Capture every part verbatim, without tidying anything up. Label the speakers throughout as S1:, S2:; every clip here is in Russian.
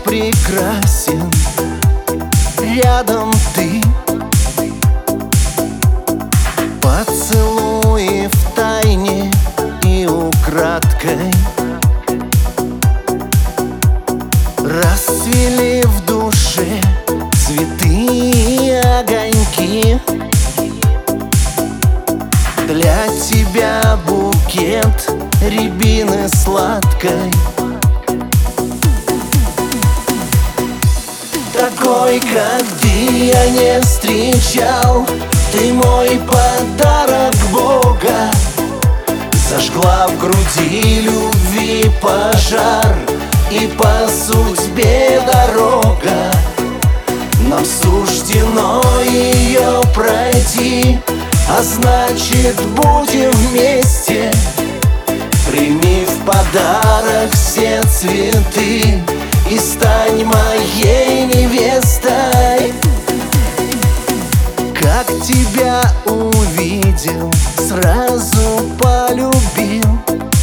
S1: прекрасен, рядом ты. Поцелуи в тайне и украдкой расцвели в душе цветы и огоньки. Для тебя букет рябины сладкой, такой, как ты, я не встречал. Ты мой подарок Бога, зажгла в груди любви пожар, и по судьбе дорога. Нам суждено ее пройти, а значит будем вместе. Прими в подарок все цветы и стань моей невестой. Как тебя увидел, сразу полюбил.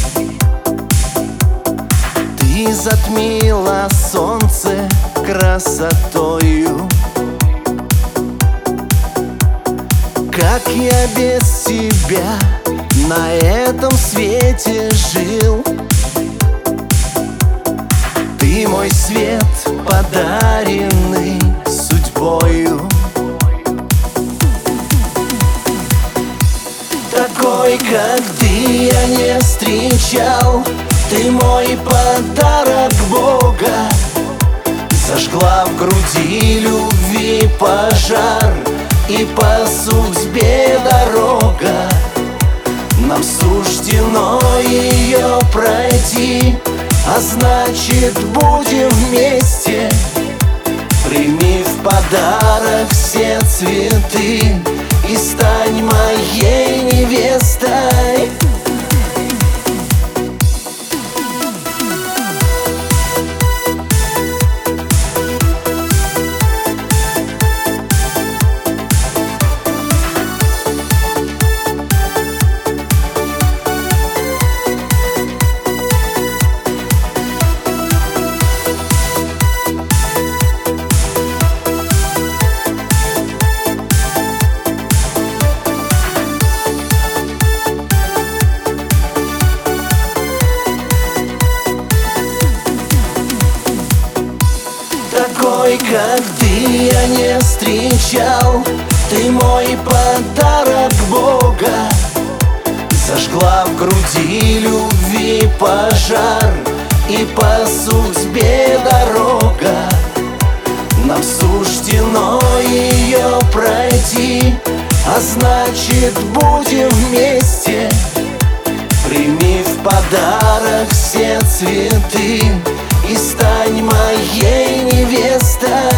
S1: Ты затмила солнце красотою. Как я без тебя на этом свете жил. Ты мой свет, подаренный судьбою. Такой, как ты, я не встречал. Ты мой подарок Бога, зажгла в груди любви пожар, и по судьбе дорога. Нам суждено ее пройти, а значит будем вместе. Прими в подарок все цветы и стань моей невестой. Такой, как ты, я не встречал. Ты мой подарок Бога, зажгла в груди любви пожар, и по судьбе дорога. Нам суждено ее пройти, а значит будем вместе. Прими в подарок все цветы и стань моей невестой.